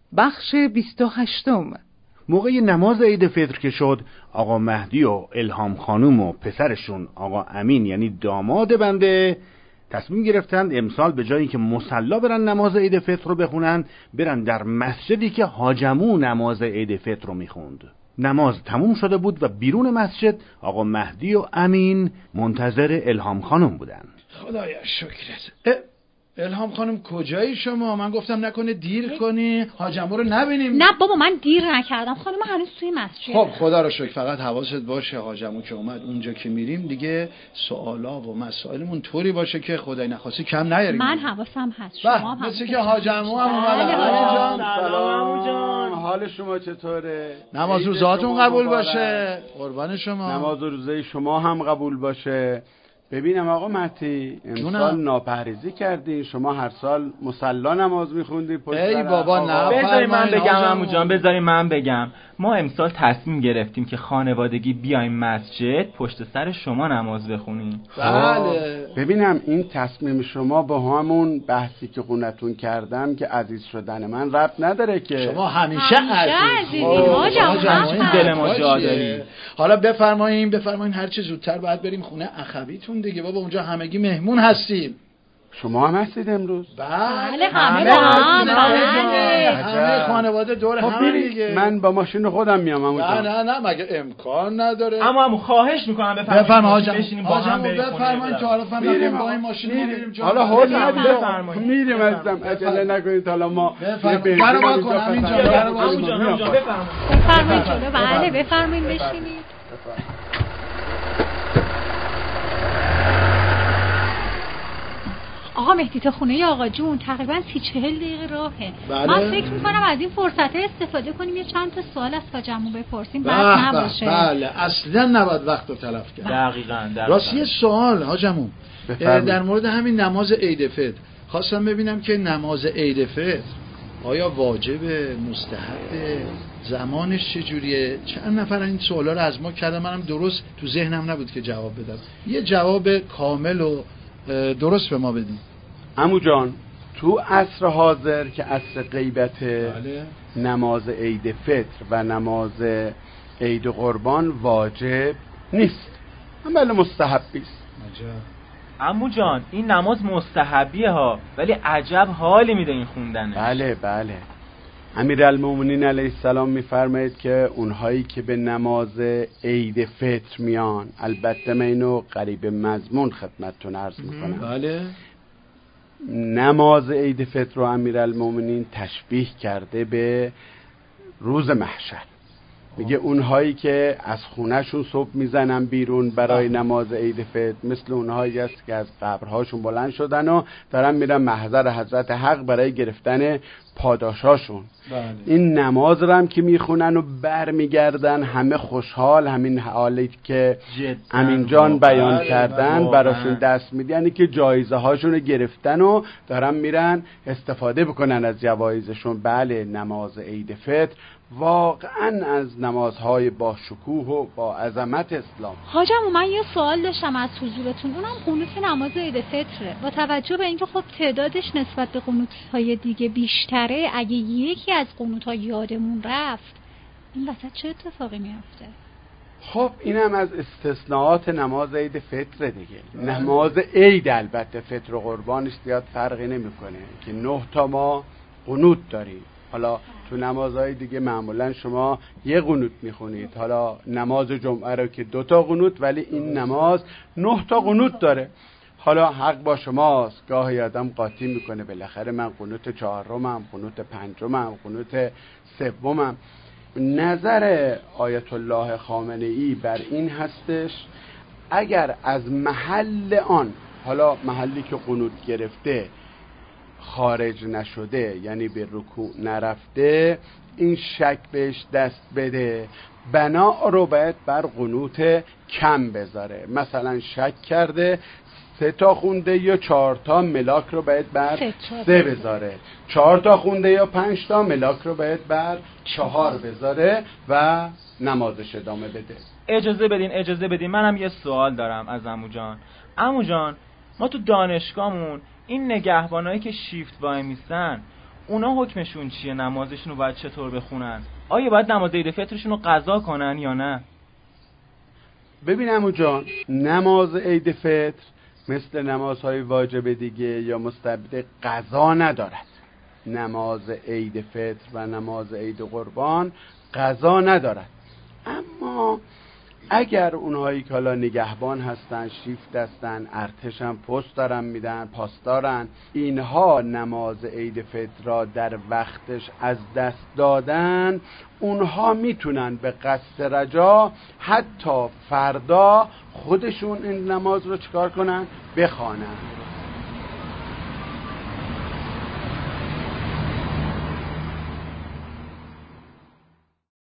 بخش 28. موقع نماز عید فطر که شد، آقا مهدی و الهام خانوم و پسرشون آقا امین یعنی داماد بنده تصمیم گرفتند امسال به جایی که مصلی برن نماز عید فطر رو بخونن، برن در مسجدی که حاج عمو نماز عید فطر رو میخوند. نماز تموم شده بود و بیرون مسجد آقا مهدی و امین منتظر الهام خانوم بودن. خدایا شکرت. الهام خانم کجایی شما؟ من گفتم نکنه دیر کنی حاج عمو رو نبینیم. نه بابا من دیر نکردم، خانم هنوز توی مسجد. خب خدا رو شکر، فقط حواست باشه حاج عمو که اومد اونجا که میریم دیگه سوالا و مسائلمون طوری باشه که خدای نخواسته کم نیاریم. من حواسم هست. شما هم مثل که حاج عمو هم اومد. سلام عمو جان، حال شما چطوره؟ نماز روزاتون قبول باشه. قربان شما. نماز روزه شما هم قبول باشه. ببینم آقا مهدی، امسال ناپرهیزی کردی، شما هر سال مصلی نماز میخوندی پشت سر. ای بابا نه، بذاری من بگم عمو جان، بذاری من بگم. ما امسال تصمیم گرفتیم که خانوادگی بیایم مسجد پشت سر شما نماز بخونیم. بله. ببینم این تصمیم شما با همون بحثی که خونتون کردم که عزیز شدن من ربط نداره که. شما همیشه عزیزی حاج عمو، دل ما جا داری. حالا بفرمایین هر چه زودتر باید بریم خونه اخویتون دیگه بابا، اونجا همگی مهمون هستیم. شما هم هستید امروز؟ بله همه همه خانواده دور هم دیگه. من با ماشین خودم میام عمو جان. نه مگه امکان نداره. اما عمو خواهش میکنم بفرمایید حاج عمو، بفرمایید تعارف میریم با این ماشین میریم. حالا هول ندید، میریم عزیزم، عجله نکنید. حالا ما درو وا کنم اینجا. عمو جان بفرمایید جلو. بله بفرمایید بشینید. آقا مهدی تا خونه آقا جون تقریبا 30-40 دقیقه راهه. من فکر میکنم از این فرصت استفاده کنیم یه چند تا سوال از حاج عمو بپرسیم بعد نباشه. بله اصلا نباید وقت رو تلف کرد. دقیقاً. راستی یه سوال حاج عمو در مورد همین نماز عید فطر خواستم ببینم که نماز عید فطر آیا واجبه، مستحبه، زمانش چجوریه؟ چند نفر این سوالا رو از ما کردن، منم درست تو ذهنم نبود که جواب بدم. یه جواب کامل و درست به ما بدین. عمو جان تو عصر حاضر که عصر غیبت، بله. نماز عید فطر و نماز عید قربان واجب نیست، بله مستحبی است. عمو جان این نماز مستحبیه ها، ولی عجب حالی میده این خوندنش. بله امیرالمومنین علیه السلام میفرماید که اونهایی که به نماز عید فطر میان، البته من اینو قریب مضمون خدمتتون عرض میکنم. بله. نماز عید فطر رو امیرالمومنین تشبیه کرده به روز محشر. میگه اونهایی که از خونهشون صبح میزنن بیرون برای نماز عید فطر مثل اونهایی است که از قبرهاشون بلند شدن و دارن میرن محضر حضرت حق برای گرفتن پاداشاشون. این نماز رو هم که میخونن و برمیگردن همه خوشحال، همین حالی که امین جان بیان کردن براشون دست میده، یعنی که جایزه هاشون رو گرفتن و دارن میرن استفاده بکنن از جوایزشون. بله نماز عید فطر واقعا از نمازهای با شکوه و با عظمت اسلام. حاج عمو من یه سوال داشتم از حضورتون، اونم قنوت نماز عید فطره. با توجه به اینکه خب تعدادش نسبت به قنوت‌های دیگه بیشتره، اگه یکی از قنوت‌ها یادمون رفت این وسط چه اتفاقی میفته؟ خب اینم از استثناءات نماز عید فطر دیگه. نماز عید البته فطر و قربانش زیاد فرقی نمیکنه که 9 تا ما قنوت داریم. حالا تو نمازهای دیگه معمولا شما یه قنوت میخونید، حالا نماز جمعه رو که 2 تا قنوت، ولی این نماز 9 تا قنوت داره. حالا حق با شماست، گاهی آدم قاطی میکنه بالاخره من قنوت 4م، قنوت 5م، قنوت 3م. نظر آیت الله خامنه‌ای بر این هستش اگر از محل آن، حالا محلی که قنوت گرفته خارج نشده یعنی به رکوع نرفته، این شک بهش دست بده، بنا رو باید بر قنوت کم بذاره. مثلا شک کرده 3 تا خونده یا 4 تا، ملاک رو باید بر 3 بذاره. 4 تا خونده یا 5 تا، ملاک رو باید بر 4 بذاره و نمازش ادامه بده. اجازه بدین منم یه سوال دارم از عمو جان. عمو جان ما تو دانشگاهمون این نگهبانایی که شیفت وای میستن، اونا حکمشون چیه؟ نمازشون رو باید چطور بخونن؟ آیا باید نماز عید فطرشون رو قضا کنن یا نه؟ ببین عمو جان، نماز عید فطر مثل نمازهای واجب دیگه یا مستحب قضا ندارد. نماز عید فطر و نماز عید قربان قضا ندارد. اما اگر اونهایی که حالا نگهبان هستن، شیفت هستن، ارتش هم پست دارن میدن، پاسدارن، اینها نماز عید فطر را در وقتش از دست دادن، اونها میتونن به قصد رجا حتی فردا خودشون این نماز رو چیکار کنن؟ بخوانن.